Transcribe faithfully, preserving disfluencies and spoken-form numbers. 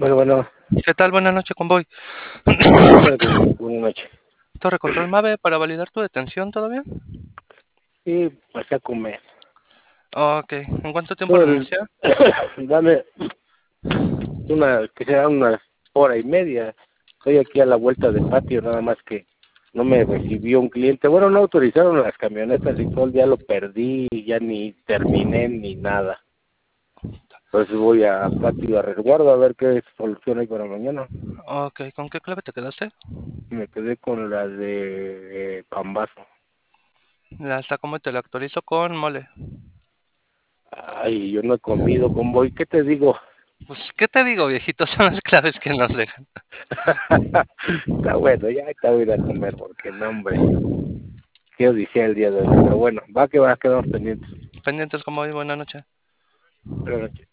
Bueno, bueno, ¿Qué tal? Buenas noches, convoy. buenas noches. Buenas noches. Torre Control Mave para validar tu detención, ¿todo bien? Sí, pasé a comer. Ok, ¿en cuánto tiempo Todo el- renuncia? Dame una, que sea unas hora y media. Estoy aquí a la vuelta del patio, nada más que no me recibió un cliente. Bueno, no autorizaron las camionetas y todo el día lo perdí y ya ni terminé ni nada. Entonces voy a patio a resguardo a ver qué solución hay para mañana. Ok, ¿con qué clave te quedaste? Me quedé con la de eh, Pambazo. La está como te la actualizo con mole. Ay, yo no he comido, convoy. ¿Qué te digo? Pues, ¿qué te digo, viejito? Son las claves que nos dejan. Está bueno, ya te voy a ir a comer porque no, hombre, qué odisea el día de hoy. Pero bueno, va que va, quedamos pendientes. Pendientes, convoy, buenas noches. Buenas noches.